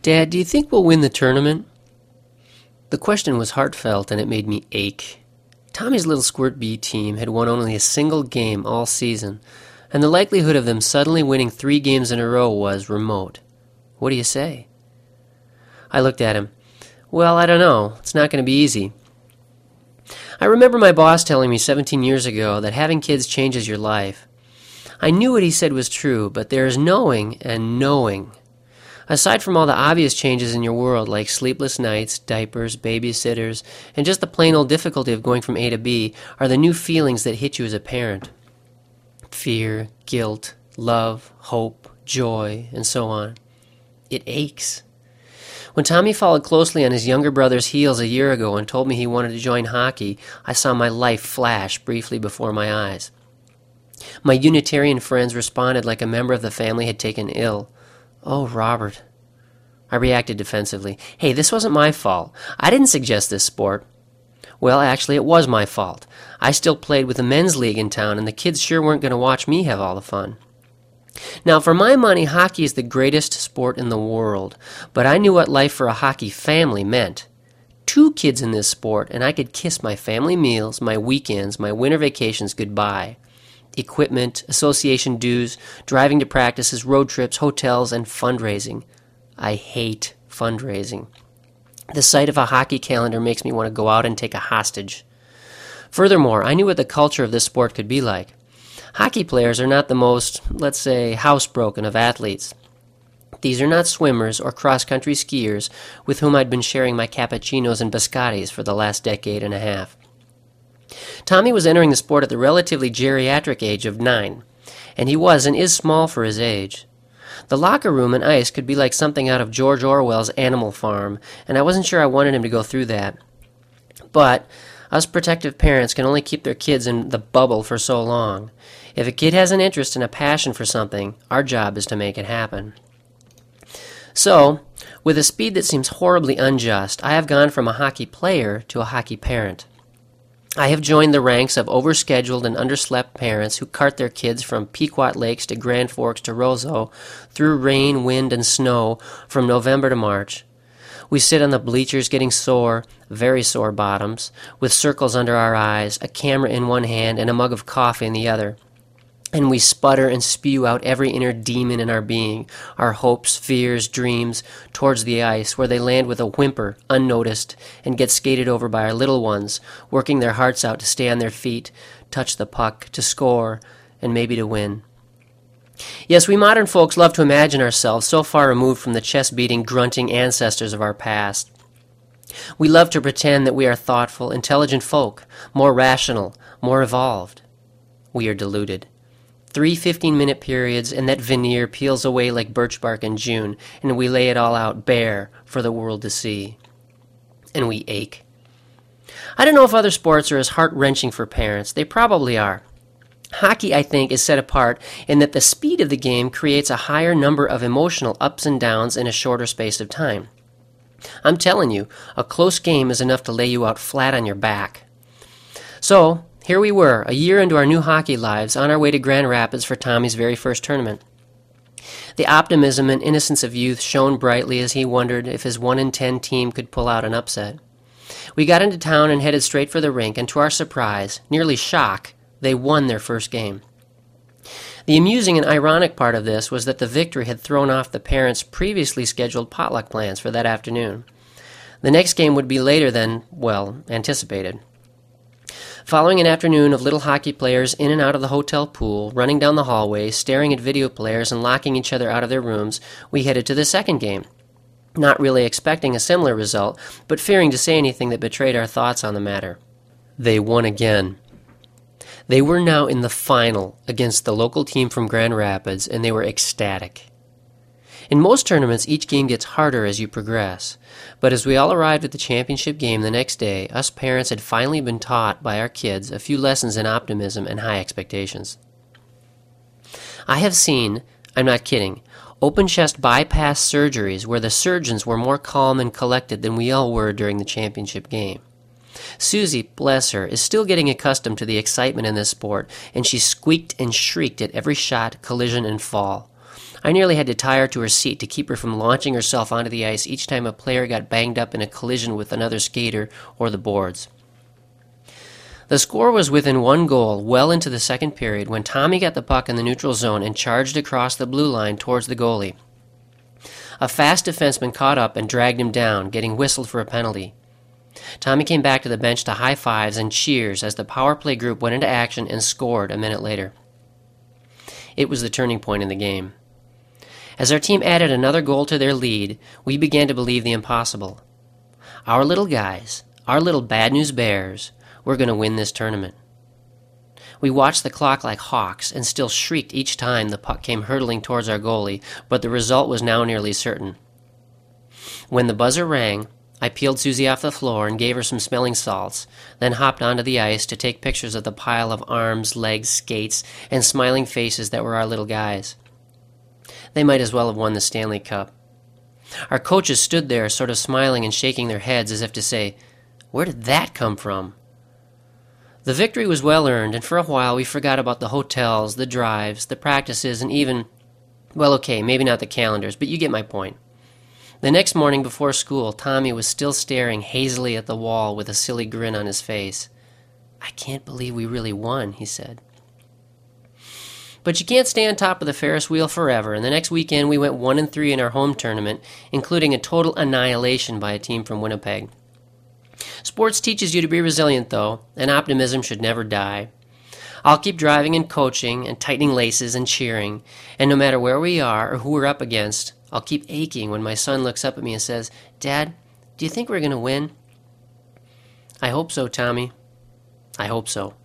Dad, do you think we'll win the tournament? The question was heartfelt, and it made me ache. Tommy's little Squirt Bee team had won only a single game all season, and the likelihood of them suddenly winning 3 games in a row was remote. What do you say? I looked at him. Well, I don't know. It's not going to be easy. I remember my boss telling me 17 years ago that having kids changes your life. I knew what he said was true, but there is knowing and knowing. Aside from all the obvious changes in your world, like sleepless nights, diapers, babysitters, and just the plain old difficulty of going from A to B, are the new feelings that hit you as a parent. Fear, guilt, love, hope, joy, and so on. It aches. When Tommy followed closely on his younger brother's heels a year ago and told me he wanted to join hockey, I saw my life flash briefly before my eyes. My Unitarian friends responded like a member of the family had taken ill. Oh, Robert. I reacted defensively. Hey, this wasn't my fault. I didn't suggest this sport. Well, actually, it was my fault. I still played with the men's league in town, and the kids sure weren't going to watch me have all the fun. Now, for my money, hockey is the greatest sport in the world, but I knew what life for a hockey family meant. 2 kids in this sport, and I could kiss my family meals, my weekends, my winter vacations goodbye. Equipment, association dues, driving to practices, road trips, hotels, and fundraising. I hate fundraising. The sight of a hockey calendar makes me want to go out and take a hostage. Furthermore, I knew what the culture of this sport could be like. Hockey players are not the most, let's say, housebroken of athletes. These are not swimmers or cross-country skiers with whom I'd been sharing my cappuccinos and biscottis for the last decade and a half. Tommy was entering the sport at the relatively geriatric age of 9, and he was and is small for his age. The locker room and ice could be like something out of George Orwell's Animal Farm, and I wasn't sure I wanted him to go through that. But us protective parents can only keep their kids in the bubble for so long. If a kid has an interest and a passion for something, our job is to make it happen. So, with a speed that seems horribly unjust, I have gone from a hockey player to a hockey parent. I have joined the ranks of overscheduled and underslept parents who cart their kids from Pequot Lakes to Grand Forks to Roseau through rain, wind, and snow from November to March. We sit on the bleachers getting sore, very sore bottoms, with circles under our eyes, a camera in one hand, and a mug of coffee in the other. And we sputter and spew out every inner demon in our being, our hopes, fears, dreams, towards the ice, where they land with a whimper, unnoticed, and get skated over by our little ones, working their hearts out to stay on their feet, touch the puck, to score, and maybe to win. Yes, we modern folks love to imagine ourselves so far removed from the chest-beating, grunting ancestors of our past. We love to pretend that we are thoughtful, intelligent folk, more rational, more evolved. We are deluded. 3 15-minute periods, and that veneer peels away like birch bark in June, and we lay it all out bare for the world to see. And we ache. I don't know if other sports are as heart-wrenching for parents. They probably are. Hockey, I think, is set apart in that the speed of the game creates a higher number of emotional ups and downs in a shorter space of time. I'm telling you, a close game is enough to lay you out flat on your back. So, here we were, a year into our new hockey lives, on our way to Grand Rapids for Tommy's very first tournament. The optimism and innocence of youth shone brightly as he wondered if his 1-in-10 team could pull out an upset. We got into town and headed straight for the rink, and to our surprise, nearly shock, they won their first game. The amusing and ironic part of this was that the victory had thrown off the parents' previously scheduled potluck plans for that afternoon. The next game would be later than, well, anticipated. Following an afternoon of little hockey players in and out of the hotel pool, running down the hallway, staring at video players and locking each other out of their rooms, we headed to the second game. Not really expecting a similar result, but fearing to say anything that betrayed our thoughts on the matter. They won again. They were now in the final against the local team from Grand Rapids, and they were ecstatic. In most tournaments, each game gets harder as you progress, but as we all arrived at the championship game the next day, us parents had finally been taught by our kids a few lessons in optimism and high expectations. I have seen, I'm not kidding, open-chest bypass surgeries where the surgeons were more calm and collected than we all were during the championship game. Susie, bless her, is still getting accustomed to the excitement in this sport, and she squeaked and shrieked at every shot, collision, and fall. I nearly had to tie her to her seat to keep her from launching herself onto the ice each time a player got banged up in a collision with another skater or the boards. The score was within 1 goal well into the second period when Tommy got the puck in the neutral zone and charged across the blue line towards the goalie. A fast defenseman caught up and dragged him down, getting whistled for a penalty. Tommy came back to the bench to high fives and cheers as the power play group went into action and scored a minute later. It was the turning point in the game. As our team added another goal to their lead, we began to believe the impossible. Our little guys, our little Bad News Bears, were going to win this tournament. We watched the clock like hawks and still shrieked each time the puck came hurtling towards our goalie, but the result was now nearly certain. When the buzzer rang, I peeled Susie off the floor and gave her some smelling salts, then hopped onto the ice to take pictures of the pile of arms, legs, skates, and smiling faces that were our little guys. They might as well have won the Stanley Cup. Our coaches stood there sort of smiling and shaking their heads as if to say, "Where did that come from?" The victory was well earned, and for a while we forgot about the hotels, the drives, the practices, and even, well, okay, maybe not the calendars, but you get my point. The next morning before school, Tommy was still staring hazily at the wall with a silly grin on his face. "I can't believe we really won," he said. But you can't stay on top of the Ferris wheel forever, and the next weekend we went 1-3 in our home tournament, including a total annihilation by a team from Winnipeg. Sports teaches you to be resilient, though, and optimism should never die. I'll keep driving and coaching and tightening laces and cheering, and no matter where we are or who we're up against, I'll keep aching when my son looks up at me and says, "Dad, do you think we're going to win?" I hope so, Tommy. I hope so.